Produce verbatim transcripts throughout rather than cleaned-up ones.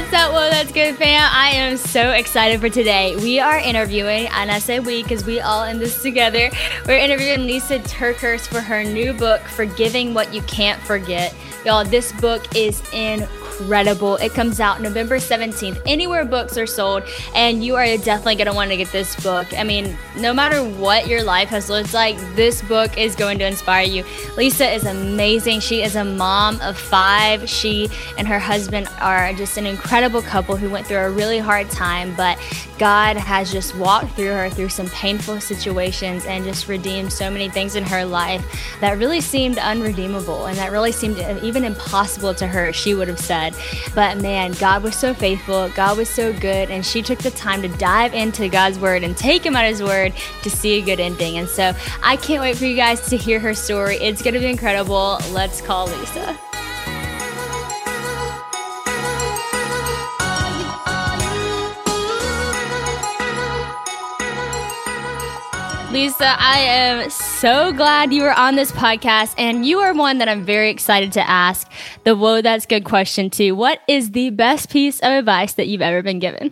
What's up? Whoa, that's good, fam. I am so excited for today. We are interviewing, and I say we because we all in this together. We're interviewing Lisa TerKeurst for her new book, Forgiving What You Can't Forget. Y'all, this book is incredible. It comes out November seventeenth, anywhere books are sold, and you are definitely going to want to get this book. I mean, no matter what your life has looked like, this book is going to inspire you. Lisa is amazing. She is a mom of five. She and her husband are just an incredible couple who went through a really hard time, but God has just walked through her through some painful situations and just redeemed so many things in her life that really seemed unredeemable and that really seemed even impossible to her, she would have said. But man, God was so faithful, God was so good, and she took the time to dive into God's word and take him at his word to see a good ending. And so I can't wait for you guys to hear her story. It's going to be incredible. Let's call Lisa. Lisa, I am so glad you were on this podcast, and you are one that I'm very excited to ask the whoa, that's good question to. What is the best piece of advice that you've ever been given?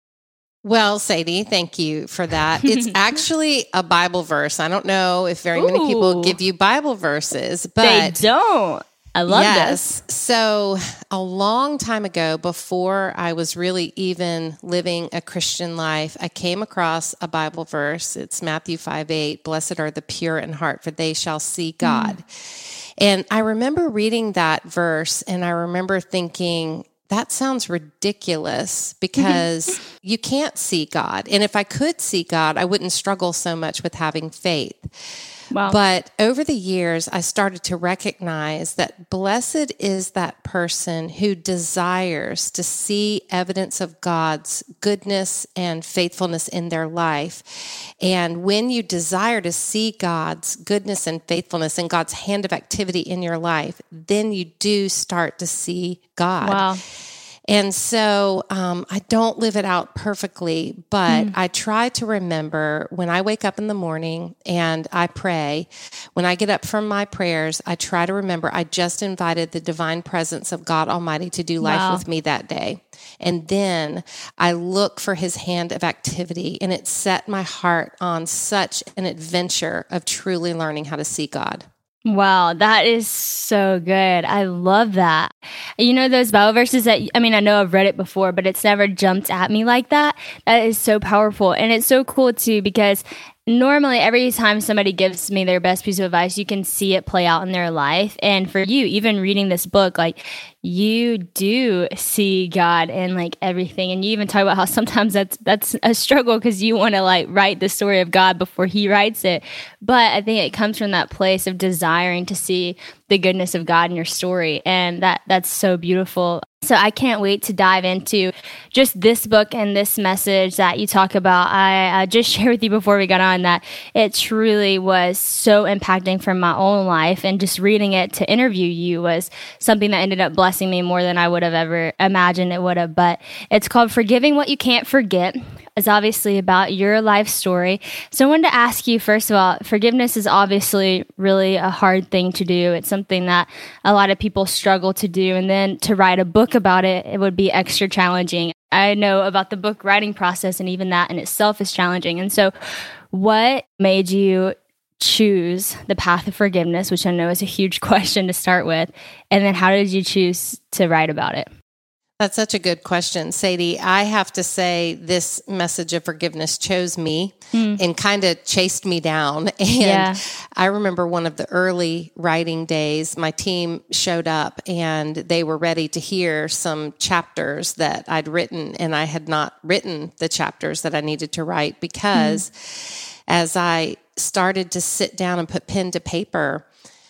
Well, Sadie, thank you for that. It's actually a Bible verse. I don't know if very many people give you Bible verses, but they don't. I love yes. this. So a long time ago, before I was really even living a Christian life, I came across a Bible verse. It's Matthew five eight, blessed are the pure in heart, for they shall see God. Mm. And I remember reading that verse, and I remember thinking, that sounds ridiculous because you can't see God. And if I could see God, I wouldn't struggle so much with having faith. Wow. But over the years, I started to recognize that blessed is that person who desires to see evidence of God's goodness and faithfulness in their life. And when you desire to see God's goodness and faithfulness and God's hand of activity in your life, then you do start to see God. Wow. And so um, I don't live it out perfectly, but mm. I try to remember when I wake up in the morning and I pray, when I get up from my prayers, I try to remember I just invited the divine presence of God Almighty to do life wow. with me that day. And then I look for his hand of activity, and it set my heart on such an adventure of truly learning how to see God. Wow, that is so good. I love that. You know, those Bible verses that, I mean, I know I've read it before, but it's never jumped at me like that. That is so powerful. And it's so cool too, because normally every time somebody gives me their best piece of advice, you can see it play out in their life. And for you, even reading this book, like you do see God in like everything. And you even talk about how sometimes that's that's a struggle because you want to like write the story of God before he writes it. But I think it comes from that place of desiring to see the goodness of God in your story. And that that's so beautiful. So I can't wait to dive into just this book and this message that you talk about. I, I just shared with you before we got on that it truly was so impacting from my own life, and just reading it to interview you was something that ended up blessing me more than I would have ever imagined it would have. But it's called Forgiving What You Can't Forget. It's obviously about your life story. So I wanted to ask you, first of all, forgiveness is obviously really a hard thing to do. It's something that a lot of people struggle to do. And then to write a book about it, it would be extra challenging. I know about the book writing process, and even that in itself is challenging. And so what made you choose the path of forgiveness, which I know is a huge question to start with? And then how did you choose to write about it? That's such a good question, Sadie. I have to say this message of forgiveness chose me mm. and kind of chased me down. And yeah. I remember one of the early writing days, my team showed up and they were ready to hear some chapters that I'd written, and I had not written the chapters that I needed to write because mm. as I started to sit down and put pen to paper,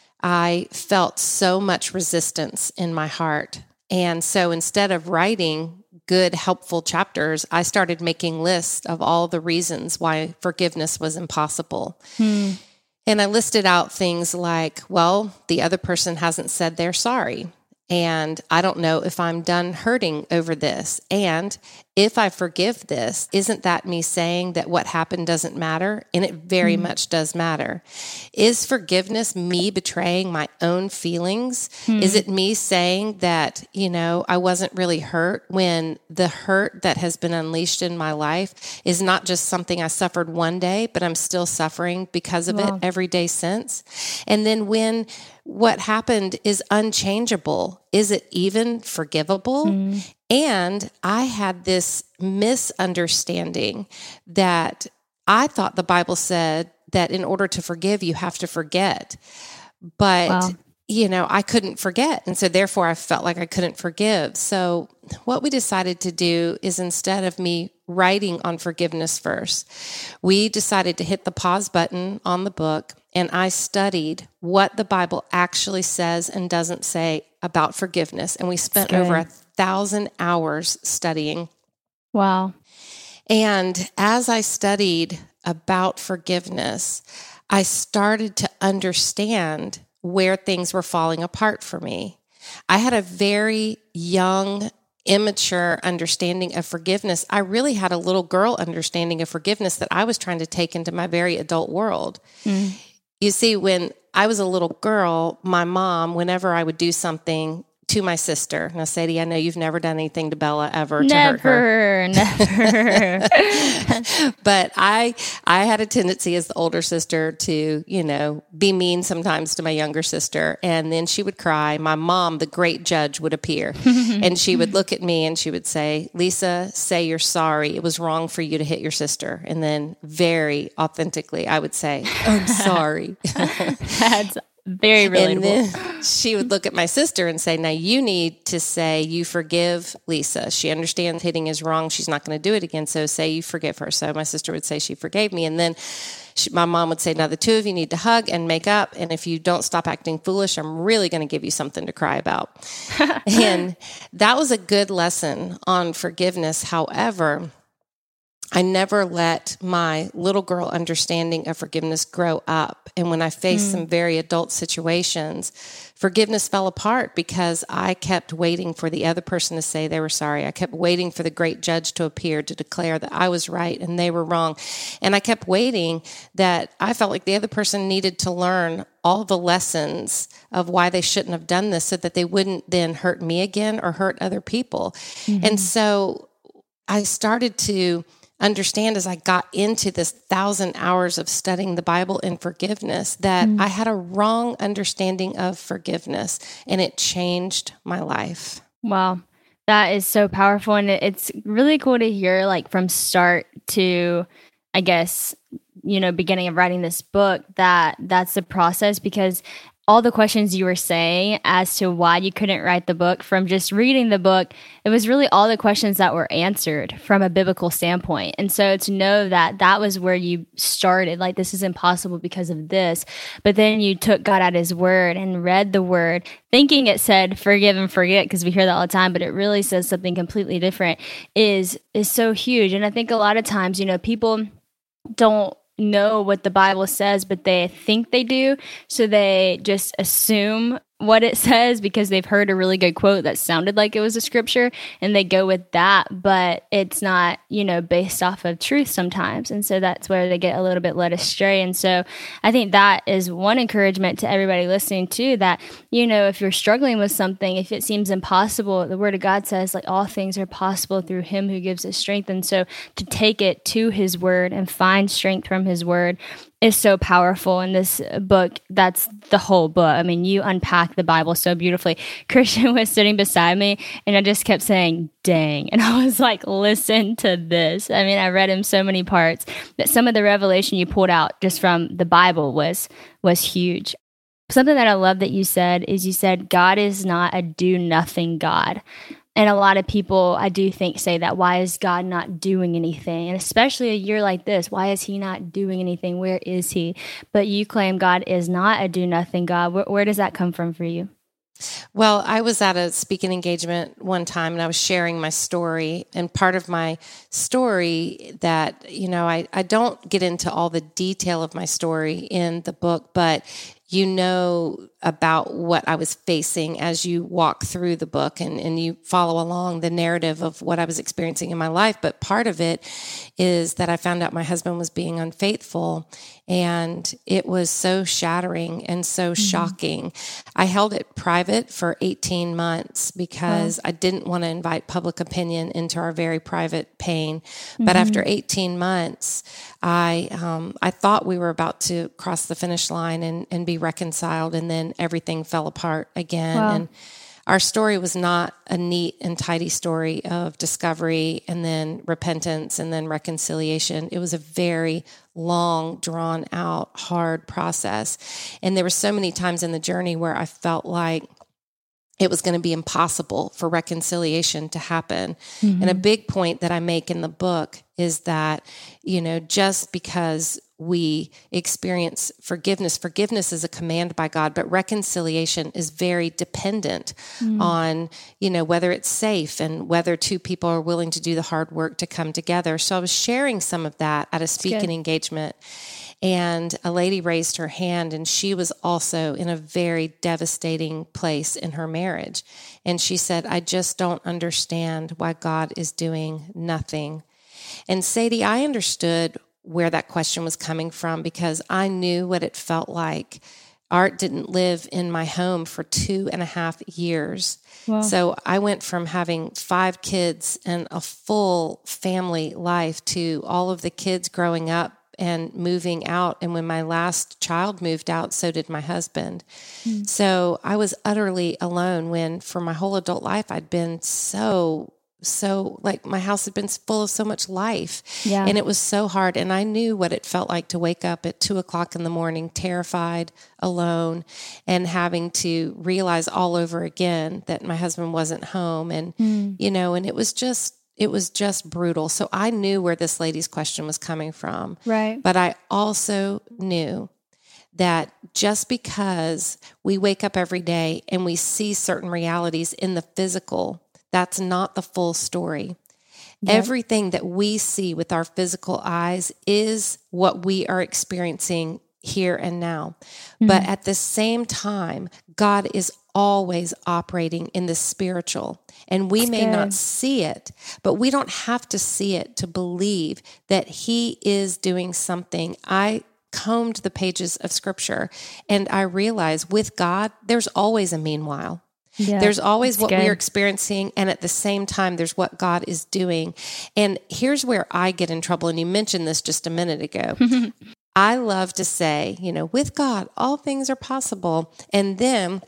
I felt so much resistance in my heart. And so instead of writing good, helpful chapters, I started making lists of all the reasons why forgiveness was impossible. Hmm. And I listed out things like, well, the other person hasn't said they're sorry. And I don't know if I'm done hurting over this. And if I forgive this, isn't that me saying that what happened doesn't matter? And it very mm. much does matter. Is forgiveness me betraying my own feelings? Mm. Is it me saying that, you know, I wasn't really hurt when the hurt that has been unleashed in my life is not just something I suffered one day, but I'm still suffering because of wow. it every day since? And then when what happened is unchangeable, is it even forgivable? Mm. And I had this misunderstanding that I thought the Bible said that in order to forgive, you have to forget. But, wow. you know, I couldn't forget. And so therefore I felt like I couldn't forgive. So what we decided to do is, instead of me writing on forgiveness first, we decided to hit the pause button on the book, and I studied what the Bible actually says and doesn't say about forgiveness. And we spent over a thousand hours studying. Wow. And as I studied about forgiveness, I started to understand where things were falling apart for me. I had a very young, immature understanding of forgiveness. I really had a little girl understanding of forgiveness that I was trying to take into my very adult world. Mm. You see, when I was a little girl, my mom, whenever I would do something to my sister, now Sadie, I know you've never done anything to Bella ever never, to hurt her. Never, But I, I had a tendency as the older sister to, you know, be mean sometimes to my younger sister, and then she would cry. My mom, the great judge, would appear, and she would look at me and she would say, "Lisa, say you're sorry. It was wrong for you to hit your sister." And then, very authentically, I would say, "I'm sorry." That's very relatable. And then she would look at my sister and say, "Now you need to say you forgive Lisa. She understands hitting is wrong. She's not going to do it again. So say you forgive her." So my sister would say she forgave me. And then she, my mom would say, "Now the two of you need to hug and make up. And if you don't stop acting foolish, I'm really going to give you something to cry about." And that was a good lesson on forgiveness. However, I never let my little girl understanding of forgiveness grow up. And when I faced mm. some very adult situations, forgiveness fell apart because I kept waiting for the other person to say they were sorry. I kept waiting for the great judge to appear to declare that I was right and they were wrong. And I kept waiting that I felt like the other person needed to learn all the lessons of why they shouldn't have done this so that they wouldn't then hurt me again or hurt other people. Mm-hmm. And so I started to understand, as I got into this thousand hours of studying the Bible and forgiveness, that mm. I had a wrong understanding of forgiveness, and it changed my life. Wow. That is so powerful. And it's really cool to hear, like, from start to, I guess, you know, beginning of writing this book, that that's the process, because all the questions you were saying as to why you couldn't write the book, from just reading the book, it was really all the questions that were answered from a biblical standpoint. And so to know that that was where you started, like, this is impossible because of this, but then you took God at his word and read the word, thinking it said forgive and forget, because we hear that all the time, but it really says something completely different, is is so huge. And I think a lot of times, you know, people don't know what the Bible says, but they think they do. So they just assume what it says because they've heard a really good quote that sounded like it was a scripture, and they go with that, but it's not, you know, based off of truth sometimes. And so that's where they get a little bit led astray. And so I think that is one encouragement to everybody listening too, that, you know, if you're struggling with something, if it seems impossible, the word of God says, like, all things are possible through him who gives us strength. And so to take it to his word and find strength from his word is so powerful. In this book, that's the whole book. I mean, you unpack the Bible so beautifully. Christian was sitting beside me, and I just kept saying, dang. And I was like, listen to this. I mean, I read him so many parts, but some of the revelation you pulled out just from the Bible was was huge. Something that I love that you said is you said, God is not a do-nothing God. And a lot of people, I do think, say that, why is God not doing anything? And especially a year like this, why is he not doing anything? Where is he? But you claim God is not a do-nothing God. Where, where does that come from for you? Well, I was at a speaking engagement one time, and I was sharing my story. And part of my story that, you know, I, I don't get into all the detail of my story in the book, but you know about what I was facing as you walk through the book and, and you follow along the narrative of what I was experiencing in my life. But part of it is that I found out my husband was being unfaithful, and it was so shattering and so mm-hmm. shocking. I held it private for eighteen months because wow. I didn't want to invite public opinion into our very private pain. Mm-hmm. But after eighteen months, I um, I thought we were about to cross the finish line and, and be reconciled, and then everything fell apart again. Wow. And our story was not a neat and tidy story of discovery and then repentance and then reconciliation. It was a very long, drawn out, hard process. And there were so many times in the journey where I felt like it was going to be impossible for reconciliation to happen. Mm-hmm. And a big point that I make in the book is that, you know, just because we experience forgiveness, forgiveness is a command by God, but reconciliation is very dependent mm. on, you know, whether it's safe and whether two people are willing to do the hard work to come together. So I was sharing some of that at a speaking engagement, and a lady raised her hand, and she was also in a very devastating place in her marriage. And she said, I just don't understand why God is doing nothing. And Sadie, I understood where that question was coming from because I knew what it felt like. Art didn't live in my home for two and a half years. Wow. So I went from having five kids and a full family life to all of the kids growing up and moving out. And when my last child moved out, so did my husband. Mm. So I was utterly alone when for my whole adult life, I'd been so So like my house had been full of so much life yeah. and it was so hard. And I knew what it felt like to wake up at two o'clock in the morning, terrified, alone, and having to realize all over again that my husband wasn't home. And, mm. you know, and it was just, it was just brutal. So I knew where this lady's question was coming from. Right. But I also knew that just because we wake up every day and we see certain realities in the physical, that's not the full story. Yep. Everything that we see with our physical eyes is what we are experiencing here and now. Mm-hmm. But at the same time, God is always operating in the spiritual. And we That's may good. Not see it, but we don't have to see it to believe that He is doing something. I combed the pages of Scripture and I realized with God, there's always a meanwhile. Yeah, there's always what good. We're experiencing, and at the same time, there's what God is doing. And here's where I get in trouble, and you mentioned this just a minute ago. I love to say, you know, with God, all things are possible. And then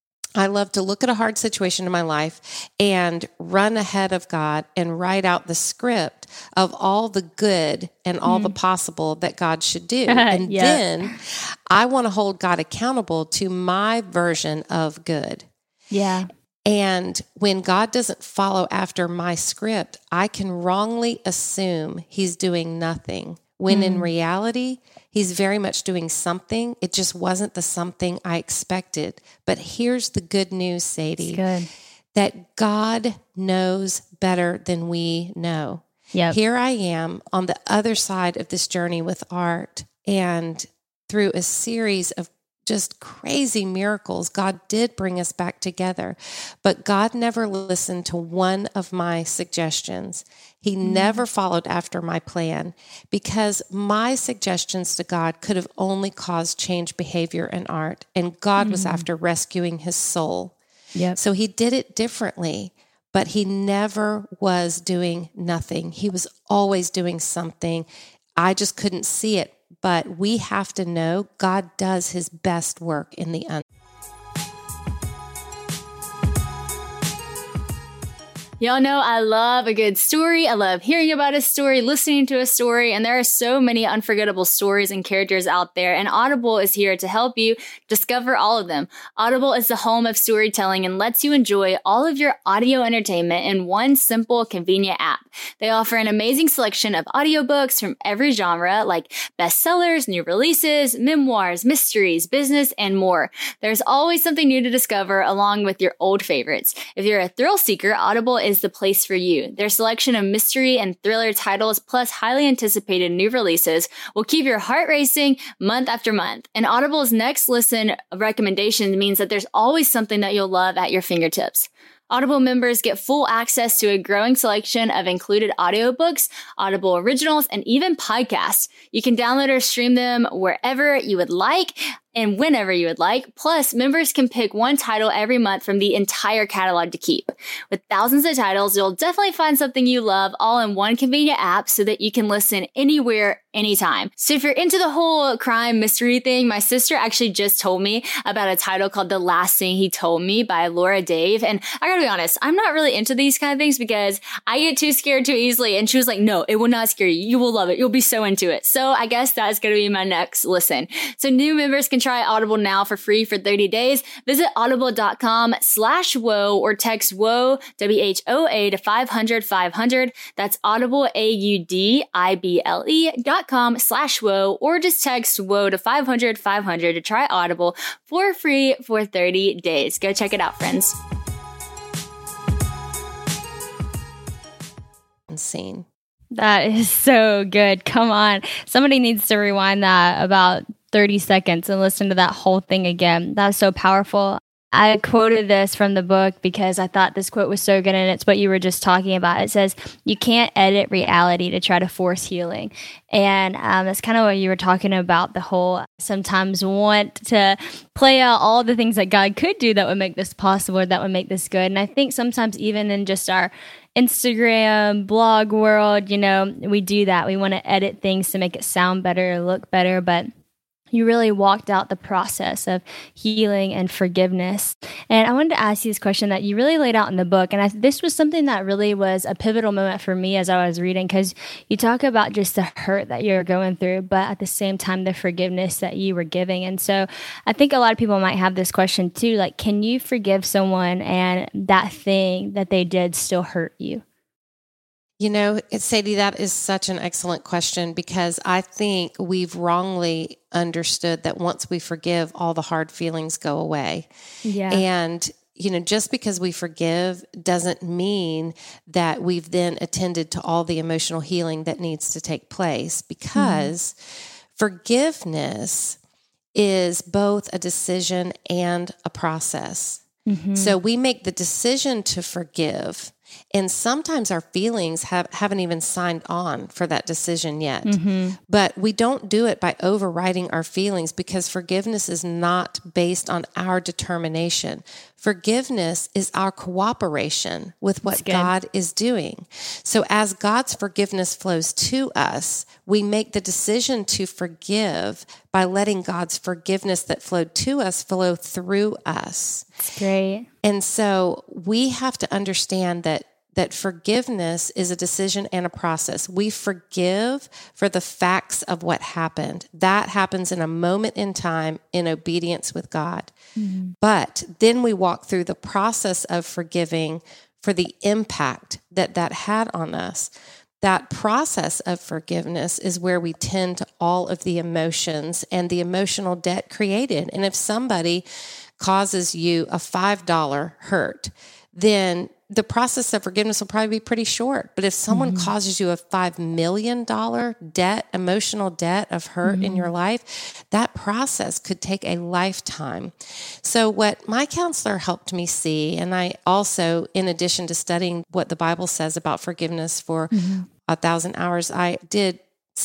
I love to look at a hard situation in my life and run ahead of God and write out the script of all the good and all mm. the possible that God should do. And yeah. then I want to hold God accountable to my version of good. Yeah. And when God doesn't follow after my script, I can wrongly assume He's doing nothing, when mm. in reality, He's very much doing something. It just wasn't the something I expected. But here's the good news, Sadie, good. That God knows better than we know. Yep. Here I am on the other side of this journey with Art, and through a series of just crazy miracles, God did bring us back together. But God never listened to one of my suggestions. He mm. never followed after my plan, because my suggestions to God could have only caused change behavior in Art, and God mm. was after rescuing his soul. Yep. So He did it differently, but He never was doing nothing. He was always doing something. I just couldn't see it. But we have to know God does His best work in the unseen. Y'all know I love a good story. I love hearing about a story, listening to a story, and there are so many unforgettable stories and characters out there, and Audible is here to help you discover all of them. Audible is the home of storytelling and lets you enjoy all of your audio entertainment in one simple, convenient app. They offer an amazing selection of audiobooks from every genre, like bestsellers, new releases, memoirs, mysteries, business, and more. There's always something new to discover along with your old favorites. If you're a thrill seeker, Audible is the place for you. Their selection of mystery and thriller titles, plus highly anticipated new releases, will keep your heart racing month after month. And Audible's next listen recommendation means that there's always something that you'll love at your fingertips. Audible members get full access to a growing selection of included audiobooks, Audible originals, and even podcasts. You can download or stream them wherever you would like and whenever you would like. Plus, members can pick one title every month from the entire catalog to keep. With thousands of titles, you'll definitely find something you love all in one convenient app so that you can listen anywhere, anytime. So if you're into the whole crime mystery thing, my sister actually just told me about a title called The Last Thing He Told Me by Laura Dave. And I gotta be honest, I'm not really into these kind of things because I get too scared too easily. And she was like, no, it will not scare you. You will love it. You'll be so into it. So I guess that's gonna be my next listen. So new members can try Audible now for free for thirty days. Visit audible.com slash whoa or text whoa, W H O A to five hundred five hundred. That's audible, A U D I B L E dot com slash whoa, or just text whoa to five hundred five hundred to try Audible for free for thirty days. Go check it out, friends. Scene. That is so good. Come on. Somebody needs to rewind that about thirty seconds and listen to that whole thing again. That was so powerful. I quoted this from the book because I thought this quote was so good, and it's what you were just talking about. It says, you can't edit reality to try to force healing. And um, that's kind of what you were talking about, the whole sometimes want to play out all the things that God could do that would make this possible, or that would make this good. And I think sometimes even in just our Instagram, blog world, you know, we do that. We want to edit things to make it sound better, look better, but you really walked out the process of healing and forgiveness. And I wanted to ask you this question that you really laid out in the book. And I, this was something that really was a pivotal moment for me as I was reading, because you talk about just the hurt that you're going through, but at the same time, the forgiveness that you were giving. And so I think a lot of people might have this question too, like, can you forgive someone and that thing that they did still hurt you? You know, Sadie, that is such an excellent question, because I think we've wrongly understood that once we forgive, all the hard feelings go away. Yeah. And, you know, just because we forgive doesn't mean that we've then attended to all the emotional healing that needs to take place, because mm. forgiveness is both a decision and a process. Mm-hmm. So we make the decision to forgive, and sometimes our feelings have, haven't even signed on for that decision yet. Mm-hmm. But we don't do it by overriding our feelings, because forgiveness is not based on our determination. Forgiveness is our cooperation with what God is doing. So as God's forgiveness flows to us, we make the decision to forgive by letting God's forgiveness that flowed to us flow through us. That's great. And so we have to understand that that forgiveness is a decision and a process. We forgive for the facts of what happened. That happens in a moment in time in obedience with God. Mm-hmm. But then we walk through the process of forgiving for the impact that that had on us. That process of forgiveness is where we tend to all of the emotions and the emotional debt created. And if somebody causes you a five dollars hurt, then the process of forgiveness will probably be pretty short. But if someone mm-hmm. causes you a five million dollars debt, emotional debt of hurt mm-hmm. in your life, that process could take a lifetime. So what my counselor helped me see, and I also, in addition to studying what the Bible says about forgiveness for mm-hmm. a thousand hours, I did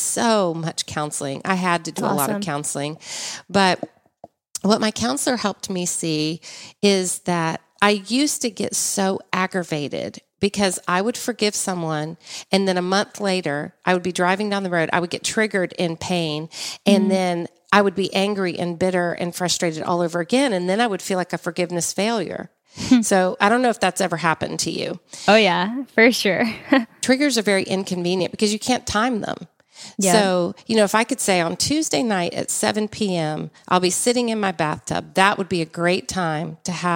so much counseling. I had to do awesome. a lot of counseling. But what my counselor helped me see is that I used to get so aggravated because I would forgive someone, and then a month later, I would be driving down the road, I would get triggered in pain, and mm. then I would be angry and bitter and frustrated all over again, and then I would feel like a forgiveness failure. So I don't know if that's ever happened to you. Oh, yeah, for sure. Triggers are very inconvenient because you can't time them. Yeah. So, you know, if I could say on Tuesday night at seven p.m., I'll be sitting in my bathtub, that would be a great time to have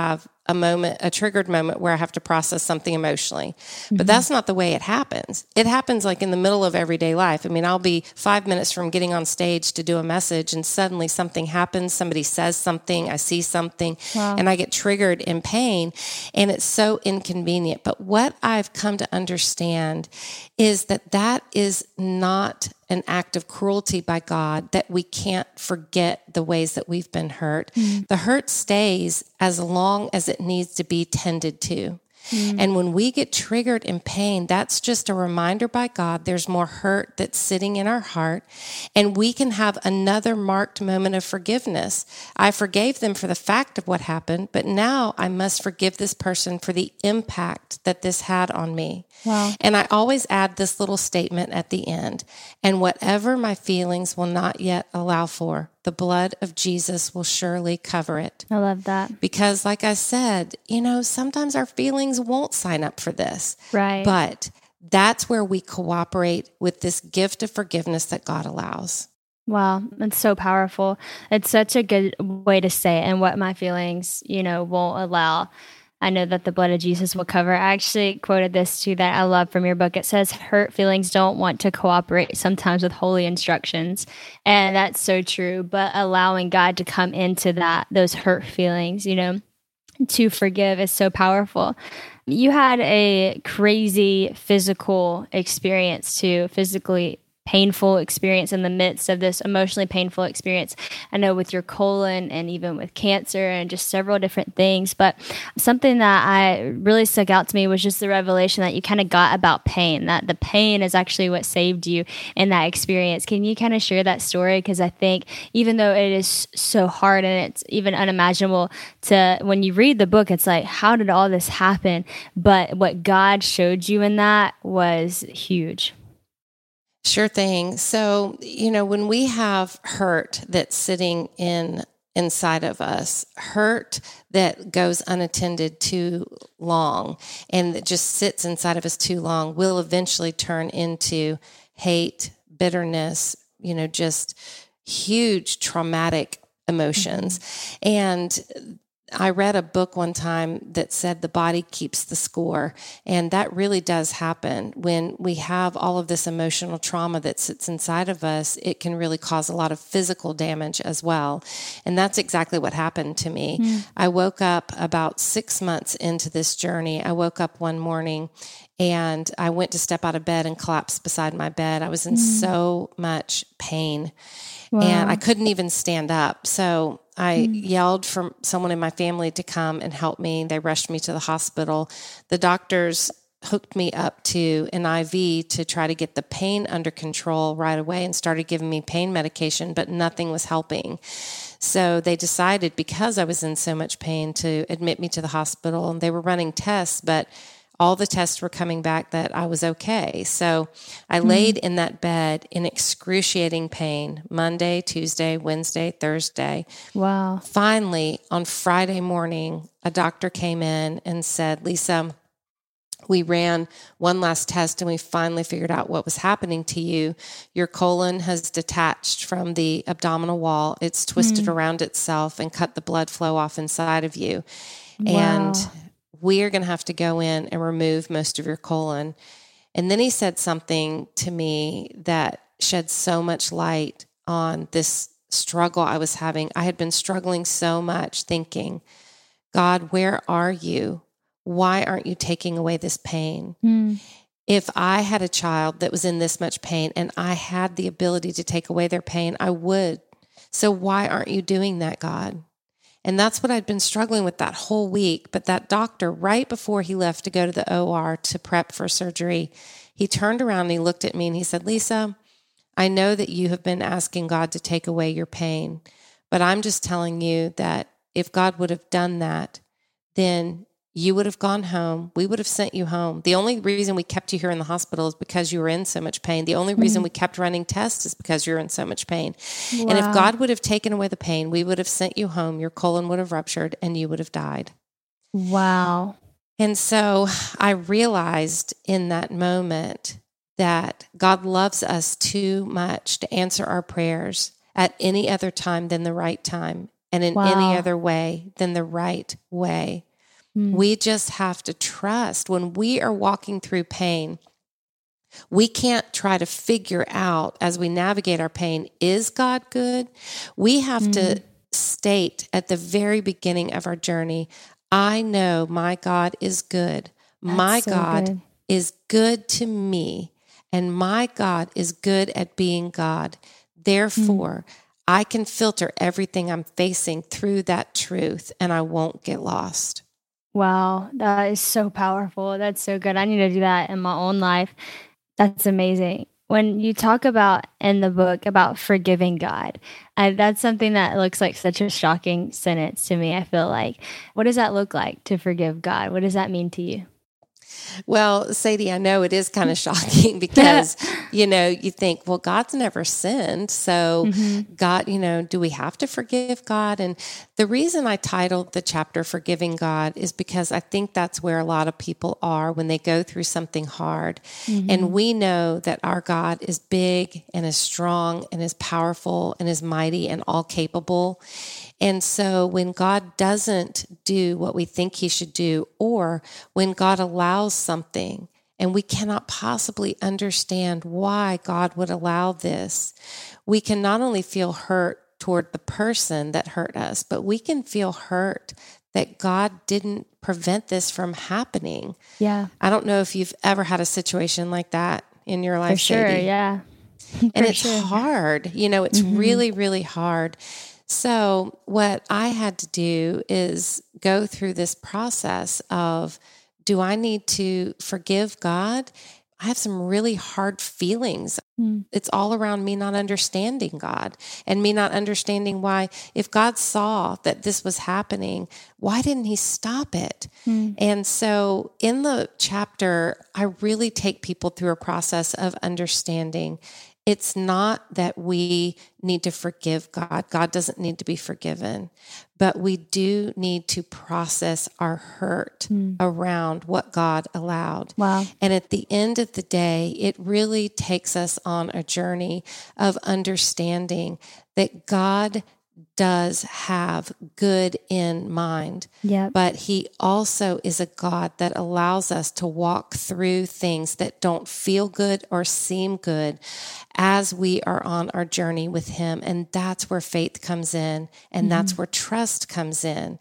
a moment, a triggered moment where I have to process something emotionally. Mm-hmm. But that's not the way it happens. It happens like in the middle of everyday life. I mean, I'll be five minutes from getting on stage to do a message and suddenly something happens. Somebody says something, I see something, wow. and I get triggered in pain, and it's so inconvenient. But what I've come to understand is that that is not an act of cruelty by God, that we can't forget the ways that we've been hurt. Mm. The hurt stays as long as it needs to be tended to. Mm. And when we get triggered in pain, that's just a reminder by God there's more hurt that's sitting in our heart, and we can have another marked moment of forgiveness. I forgave them for the fact of what happened, but now I must forgive this person for the impact that this had on me. Wow. And I always add this little statement at the end, and whatever my feelings will not yet allow for, the blood of Jesus will surely cover it. I love that. Because like I said, you know, sometimes our feelings won't sign up for this. Right. But that's where we cooperate with this gift of forgiveness that God allows. Wow, that's so powerful. It's such a good way to say it, and what my feelings, you know, won't allow. I know that the blood of Jesus will cover. I actually quoted this too that I love from your book. It says, hurt feelings don't want to cooperate sometimes with holy instructions. And that's so true. But allowing God to come into that, those hurt feelings, you know, to forgive is so powerful. You had a crazy physical experience too, physically painful experience in the midst of this emotionally painful experience. I know with your colon and even with cancer and just several different things. But something that I really stuck out to me was just the revelation that you kind of got about pain, that the pain is actually what saved you in that experience. Can you kind of share that story? Because I think even though it is so hard and it's even unimaginable to, when you read the book, it's like, how did all this happen? But what God showed you in that was huge. Sure thing. So, you know, when we have hurt that's sitting in inside of us, hurt that goes unattended too long and that just sits inside of us too long, will eventually turn into hate, bitterness, you know, just huge traumatic emotions. Mm-hmm. And I read a book one time that said the body keeps the score. And that really does happen. When we have all of this emotional trauma that sits inside of us, it can really cause a lot of physical damage as well. And that's exactly what happened to me. Mm. I woke up about six months into this journey. I woke up one morning and I went to step out of bed and collapsed beside my bed. I was in mm. so much pain. Wow. And I couldn't even stand up. So I mm. yelled for someone in my family to come and help me. They rushed me to the hospital. The doctors hooked me up to an I V to try to get the pain under control right away and started giving me pain medication, but nothing was helping. So they decided, because I was in so much pain, to admit me to the hospital. And they were running tests, but all the tests were coming back that I was okay. So I mm-hmm. laid in that bed in excruciating pain Monday, Tuesday, Wednesday, Thursday. Wow. Finally, on Friday morning, a doctor came in and said, Lisa, we ran one last test and we finally figured out what was happening to you. Your colon has detached from the abdominal wall. It's twisted mm-hmm. around itself and cut the blood flow off inside of you. Wow. And we are going to have to go in and remove most of your colon. And then he said something to me that shed so much light on this struggle I was having. I had been struggling so much thinking, God, where are you? Why aren't you taking away this pain? Mm. If I had a child that was in this much pain and I had the ability to take away their pain, I would. So why aren't you doing that, God? And that's what I'd been struggling with that whole week. But that doctor, right before he left to go to the O R to prep for surgery, he turned around and he looked at me and he said, Lisa, I know that you have been asking God to take away your pain, but I'm just telling you that if God would have done that, then you would have gone home. We would have sent you home. The only reason we kept you here in the hospital is because you were in so much pain. The only reason mm-hmm. we kept running tests is because you're in so much pain. Wow. And if God would have taken away the pain, we would have sent you home. Your colon would have ruptured and you would have died. Wow. And so I realized in that moment that God loves us too much to answer our prayers at any other time than the right time, and in wow. any other way than the right way. Mm. We just have to trust when we are walking through pain. We can't try to figure out as we navigate our pain, is God good? We have mm. to state at the very beginning of our journey, I know my God is good. That's my so God good. is good to me, and my God is good at being God. Therefore, mm. I can filter everything I'm facing through that truth, and I won't get lost. Wow, that is so powerful. That's so good. I need to do that in my own life. That's amazing. When you talk about in the book about forgiving God, I, that's something that looks like such a shocking sentence to me. I feel like, what does that look like to forgive God? What does that mean to you? Well, Sadie, I know it is kind of shocking because, you know, you think, well, God's never sinned. So mm-hmm. God, you know, do we have to forgive God? And the reason I titled the chapter Forgiving God is because I think that's where a lot of people are when they go through something hard. Mm-hmm. And we know that our God is big and is strong and is powerful and is mighty and all capable. And so when God doesn't do what we think he should do, or when God allows something and we cannot possibly understand why God would allow this, we can not only feel hurt toward the person that hurt us, but we can feel hurt that God didn't prevent this from happening. Yeah. I don't know if you've ever had a situation like that in your life, For sure, Sadie. yeah. And For it's sure. hard. You know, it's mm-hmm. really, really hard. So what I had to do is go through this process of, do I need to forgive God? I have some really hard feelings. Mm. It's all around me not understanding God and me not understanding why, if God saw that this was happening, why didn't he stop it? Mm. And so in the chapter, I really take people through a process of understanding. It's not that we need to forgive God. God doesn't need to be forgiven, but we do need to process our hurt mm. around what God allowed. Wow. And at the end of the day, it really takes us on a journey of understanding that God does have good in mind, yep. but he also is a God that allows us to walk through things that don't feel good or seem good as we are on our journey with him. And that's where faith comes in, and mm-hmm. that's where trust comes in.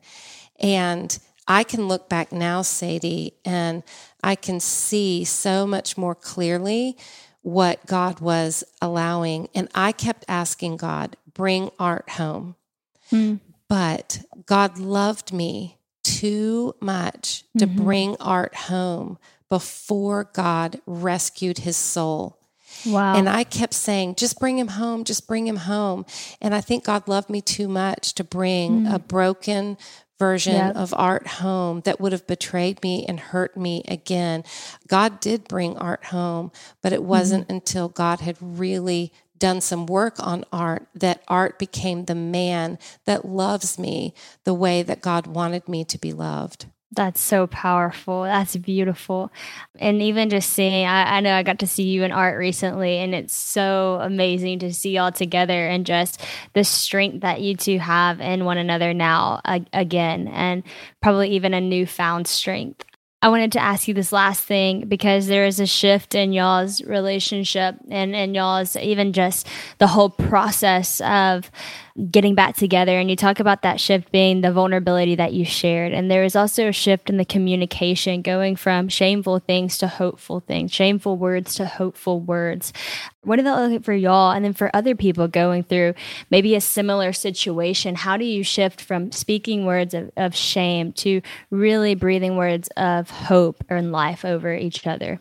And I can look back now, Sadie, and I can see so much more clearly what God was allowing. And I kept asking God, bring Art home. Mm. But God loved me too much to mm-hmm. bring Art home before God rescued his soul. Wow. And I kept saying, just bring him home, just bring him home. And I think God loved me too much to bring mm. a broken version yep. of Art home that would have betrayed me and hurt me again. God did bring Art home, but it wasn't mm-hmm. until God had really done some work on Art that Art became the man that loves me the way that God wanted me to be loved. That's so powerful. That's beautiful. And even just seeing, I, I know I got to see you and Art recently, and it's so amazing to see y'all together and just the strength that you two have in one another now uh, again, and probably even a newfound strength. I wanted to ask you this last thing because there is a shift in y'all's relationship and, and y'all's even just the whole process of getting back together. And you talk about that shift being the vulnerability that you shared. And there is also a shift in the communication going from shameful things to hopeful things, shameful words to hopeful words. What did that look like for y'all? And then for other people going through maybe a similar situation, how do you shift from speaking words of, of shame to really breathing words of hope and life over each other?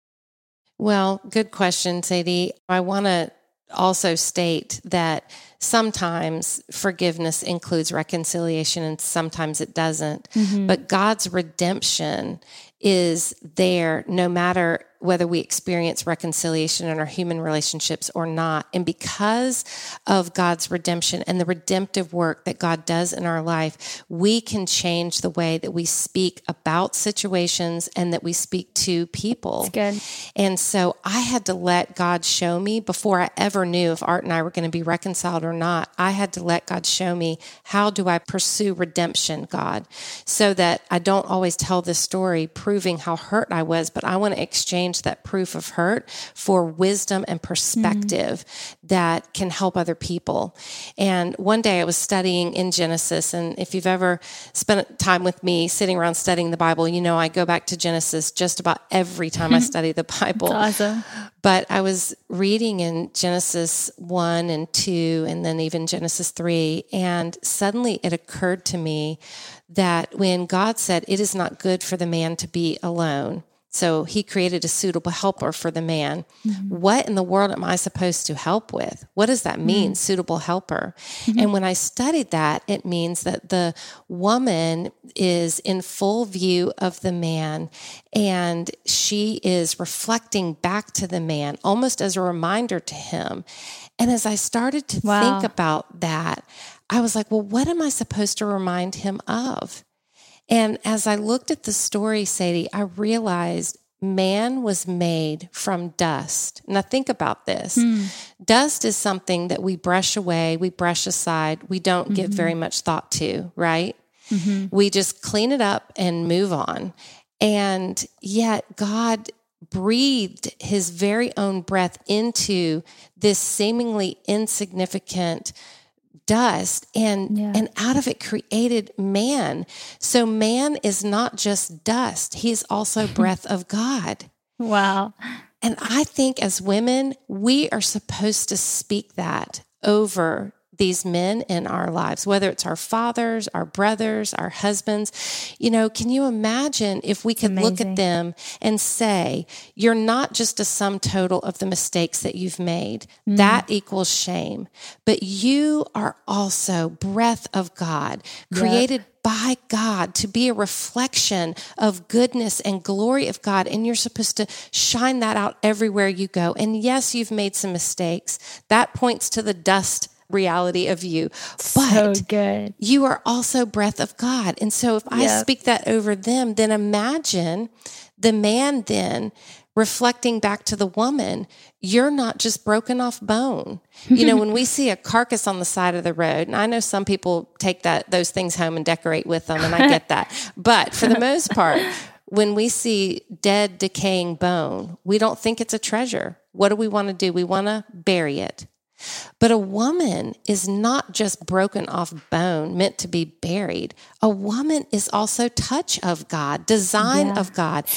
Well, good question, Sadie. I want to also state that sometimes forgiveness includes reconciliation and sometimes it doesn't. Mm-hmm. But God's redemption is there no matter whether we experience reconciliation in our human relationships or not. And because of God's redemption and the redemptive work that God does in our life, we can change the way that we speak about situations and that we speak to people. That's good. And so I had to let God show me before I ever knew if Art and I were going to be reconciled or not. I had to let God show me, how do I pursue redemption, God, so that I don't always tell this story proving how hurt I was, but I want to exchange that proof of hurt for wisdom and perspective mm-hmm. that can help other people. And one day I was studying in Genesis, and if you've ever spent time with me sitting around studying the Bible, you know I go back to Genesis just about every time I study the Bible. That's awesome. But I was reading in Genesis one and two, and then even Genesis three, and suddenly it occurred to me that when God said, it is not good for the man to be alone, so he created a suitable helper for the man. Mm-hmm. What in the world am I supposed to help with? What does that mean, mm-hmm. suitable helper? Mm-hmm. And when I studied that, it means that the woman is in full view of the man, and she is reflecting back to the man, almost as a reminder to him. And as I started to wow. think about that, I was like, well, what am I supposed to remind him of? And as I looked at the story, Sadie, I realized man was made from dust. Now think about this. Mm. Dust is something that we brush away, we brush aside, we don't mm-hmm. give very much thought to, right? Mm-hmm. We just clean it up and move on. And yet God breathed his very own breath into this seemingly insignificant dust, and yeah. and out of it created man. So man is not just dust. He's also breath of God. Wow. And I think as women, we are supposed to speak that over these men in our lives, whether it's our fathers, our brothers, our husbands. You know, can you imagine if we could Amazing. Look at them and say, you're not just a sum total of the mistakes that you've made. Mm. That equals shame. But you are also breath of God, created yep. by God to be a reflection of goodness and glory of God. And you're supposed to shine that out everywhere you go. And yes, you've made some mistakes. That points to the dust reality of you, but so good. You are also breath of God. And so if yep. I speak that over them, then imagine the man then reflecting back to the woman, you're not just broken off bone. You know, when we see a carcass on the side of the road, and I know some people take that those things home and decorate with them, and I get that. But for the most part, when we see dead, decaying bone, we don't think it's a treasure. What do we want to do? We want to bury it. But a woman is not just broken off bone meant to be buried. A woman is also touch of God, design yeah, of God,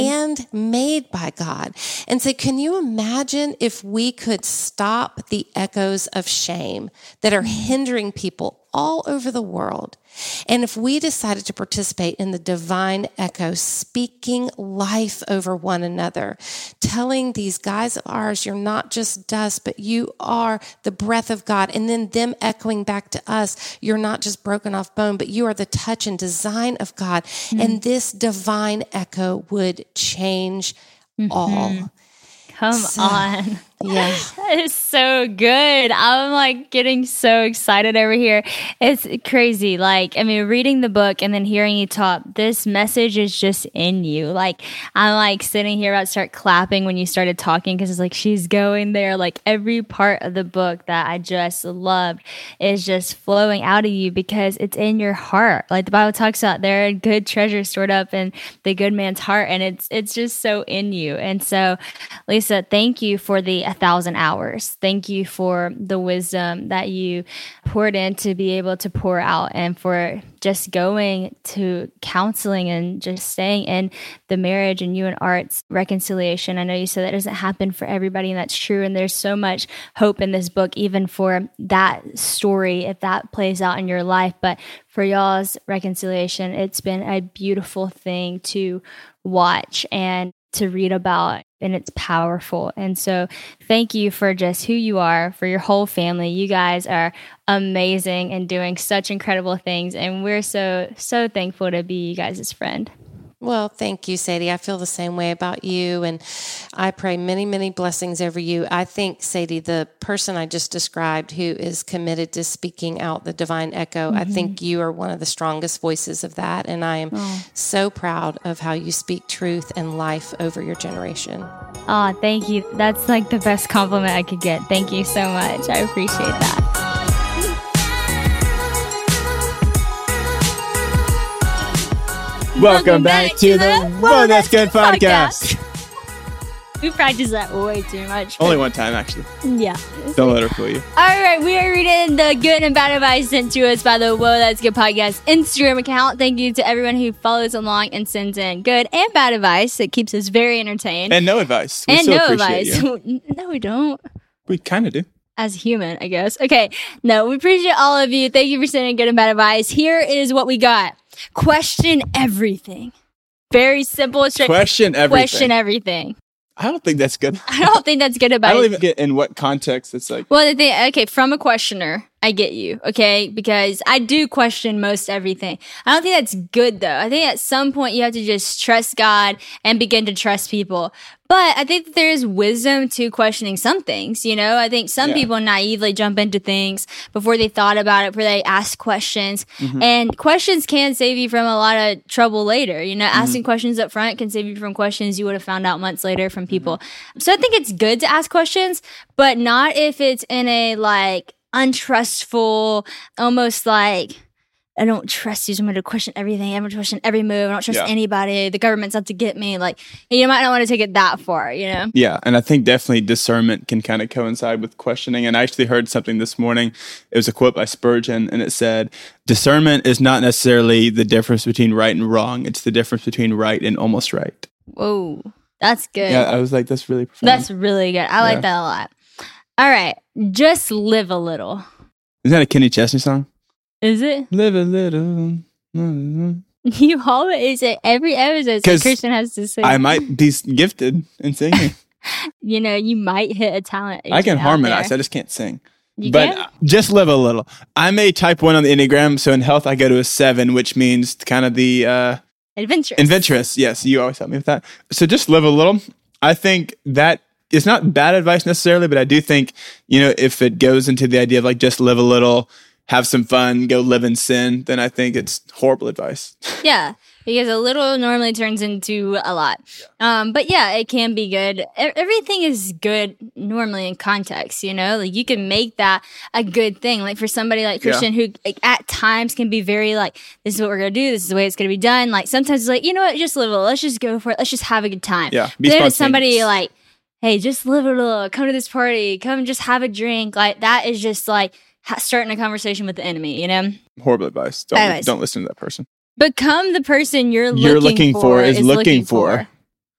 handmade by God. And so can you imagine if we could stop the echoes of shame that are hindering people all over the world? And if we decided to participate in the divine echo, speaking life over one another, telling these guys of ours, you're not just dust, but you are the breath of God. And then them echoing back to us, you're not just broken off bone, but you are the touch and design of God. Mm-hmm. And this divine echo would change mm-hmm. all. Come so, on. Yeah. That is so good. I'm like getting so excited over here. It's crazy. Like, I mean, reading the book and then hearing you talk, this message is just in you. Like, I'm like sitting here about to start clapping when you started talking because it's like she's going there. Like every part of the book that I just loved is just flowing out of you because it's in your heart. Like the Bible talks about there are good treasures stored up in the good man's heart, and it's it's just so in you. And so, Lisa, thank you for the a thousand hours. Thank you for the wisdom that you poured in to be able to pour out, and for just going to counseling and just staying in the marriage and you and Art's reconciliation. I know you said that doesn't happen for everybody, and that's true. And there's so much hope in this book, even for that story, if that plays out in your life. But for y'all's reconciliation, it's been a beautiful thing to watch and to read about, and it's powerful. And so thank you for just who you are, for your whole family. You guys are amazing and doing such incredible things. And we're so, so thankful to be you guys' friend. Well, thank you, Sadie. I feel the same way about you, and I pray many, many blessings over you. I think, Sadie, the person I just described who is committed to speaking out the divine echo, mm-hmm. I think you are one of the strongest voices of that, and I am oh. so proud of how you speak truth and life over your generation. Oh, thank you. That's like the best compliment I could get. Thank you so much. I appreciate that. Welcome, Welcome back, back to, to the Whoa, That's Good podcast. podcast. We practiced that way too much. Only one time, actually. Yeah. Don't let her fool you. All right, we are reading the good and bad advice sent to us by the Whoa, That's Good podcast Instagram account. Thank you to everyone who follows along and sends in good and bad advice. It keeps us very entertained. And no advice. We and still no appreciate advice. You. No, we don't. We kind of do. As a human, I guess. Okay. No, we appreciate all of you. Thank you for sending good and bad advice. Here is what we got. Question everything. Very simple. Straight. Question everything. Question everything. I don't think that's good. I don't think that's good about I don't it. even get in what context it's like. Well, the thing, okay, from a questioner, I get you, okay? Because I do question most everything. I don't think that's good, though. I think at some point you have to just trust God and begin to trust people. But I think that there is wisdom to questioning some things, you know? I think some yeah. people naively jump into things before they thought about it, before they ask questions. Mm-hmm. And questions can save you from a lot of trouble later. You know, mm-hmm. asking questions up front can save you from questions you would have found out months later from people. Mm-hmm. So I think it's good to ask questions, but not if it's in a, like, untrustful, almost like, I don't trust you, so I'm going to question everything. I'm going to question every move. I don't trust yeah. anybody. The government's out to get me. Like, you might not want to take it that far, you know? Yeah, and I think definitely discernment can kind of coincide with questioning. And I actually heard something this morning. It was a quote by Spurgeon, and it said, discernment is not necessarily the difference between right and wrong. It's the difference between right and almost right. Whoa, that's good. Yeah, I was like, that's really profound. That's really good. I like yeah. that a lot. All right, just live a little. Is that a Kenny Chesney song? Is it? Live a little. You always say every episode so Christian has to sing. I might be gifted in singing. You know, you might hit a talent. I can harmonize. There. I just can't sing. You but can? Just live a little. I'm a type one on the Enneagram, so in health I go to a seven, which means kind of the uh, adventurous. Adventurous. Yes, you always help me with that. So just live a little. I think that it's not bad advice necessarily, but I do think, you know, if it goes into the idea of like just live a little, have some fun, go live in sin, then I think it's horrible advice. Yeah, because a little normally turns into a lot. Yeah. Um, but yeah, it can be good. E- everything is good normally in context, you know? Like you can make that a good thing. Like for somebody like Christian yeah. who like, at times can be very like, this is what we're going to do. This is the way it's going to be done. Like sometimes it's like, you know what, just live a little. Let's just go for it. Let's just have a good time. Yeah, be then it's somebody like, hey, just live a little, come to this party, come just have a drink. Like that is just like, starting a conversation with the enemy, you know? Horrible advice. Don't, advice. don't listen to that person. Become the person you're, you're looking, looking for, for is, is looking, looking for. for.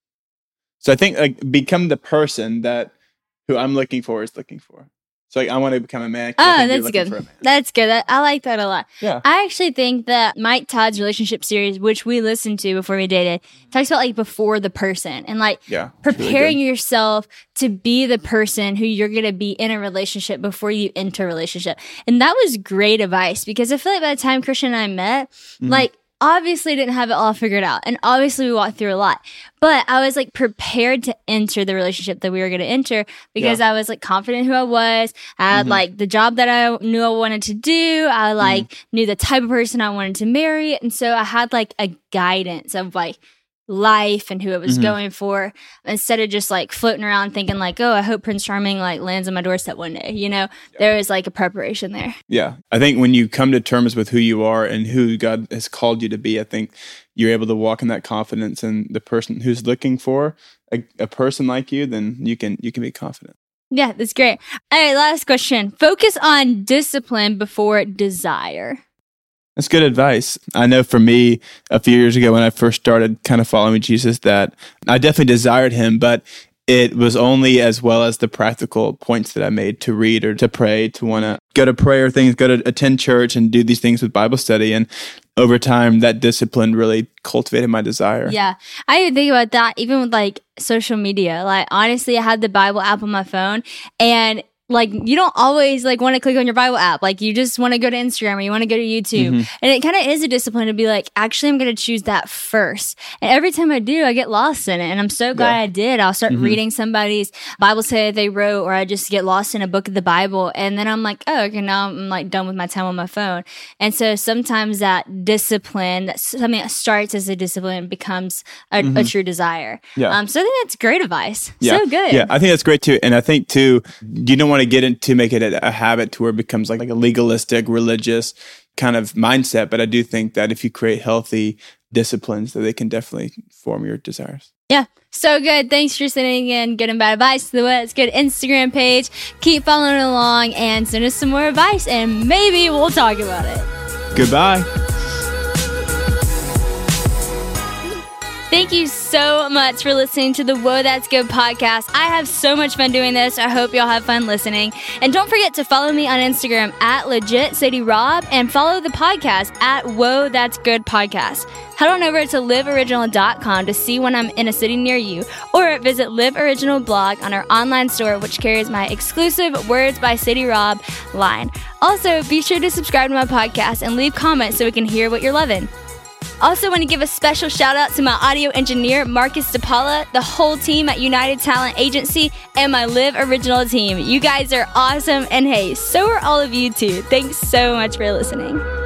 So I think like become the person that who I'm looking for is looking for. So like, I want to become a man. Oh, that's good. That's good. I, I like that a lot. Yeah. I actually think that Mike Todd's relationship series, which we listened to before we dated, talks about like before the person and like yeah, preparing really yourself to be the person who you're going to be in a relationship before you enter a relationship. And that was great advice because I feel like by the time Christian and I met, mm-hmm. like, obviously didn't have it all figured out. And obviously we walked through a lot. But I was like prepared to enter the relationship that we were going to enter because yeah. I was like confident who I was. I had mm-hmm. like the job that I knew I wanted to do. I like mm-hmm. knew the type of person I wanted to marry. And so I had like a guidance of like life and who it was mm-hmm. going for instead of just like floating around thinking like, oh, I hope Prince Charming like lands on my doorstep one day. You know, yeah. there was like a preparation there. Yeah. I think when you come to terms with who you are and who God has called you to be, I think you're able to walk in that confidence, and the person who's looking for a, a person like you, then you can, you can be confident. Yeah, that's great. All right. Last question. Focus on discipline before desire. That's good advice. I know for me, a few years ago when I first started kind of following Jesus, that I definitely desired him, but it was only as well as the practical points that I made to read or to pray, to want to go to prayer things, go to attend church and do these things with Bible study. And over time, that discipline really cultivated my desire. Yeah. I even think about that even with like social media. Like honestly, I had the Bible app on my phone and like you don't always like want to click on your Bible app. Like you just want to go to Instagram or you want to go to YouTube. Mm-hmm. And it kind of is a discipline to be like, actually, I'm going to choose that first. And every time I do, I get lost in it. And I'm so glad yeah. I did. I'll start mm-hmm. reading somebody's Bible study they wrote, or I just get lost in a book of the Bible. And then I'm like, oh, okay, now I'm like done with my time on my phone. And so sometimes that discipline, that something that starts as a discipline becomes a, mm-hmm. a true desire. Yeah. Um, so I think that's great advice. Yeah. So good. Yeah, I think that's great too. And I think too, you don't want to get into make it a, a habit to where it becomes like, like a legalistic, religious kind of mindset. But I do think that if you create healthy disciplines, that they can definitely form your desires. Yeah. So good. Thanks for sending in good and bad advice to the What's Good Instagram page. Keep following along and send us some more advice and maybe we'll talk about it. Goodbye. Thank you so much for listening to the Whoa, That's Good podcast. I have so much fun doing this. I hope y'all have fun listening. And don't forget to follow me on Instagram at legit Sadie Rob and follow the podcast at Whoa, That's Good podcast. Head on over to live original dot com to see when I'm in a city near you, or visit Live Original blog on our online store, which carries my exclusive Words by Sadie Rob line. Also, be sure to subscribe to my podcast and leave comments so we can hear what you're loving. Also want to give a special shout out to my audio engineer, Marcus DePaula, the whole team at United Talent Agency, and my Live Original team. You guys are awesome, and hey, so are all of you too. Thanks so much for listening.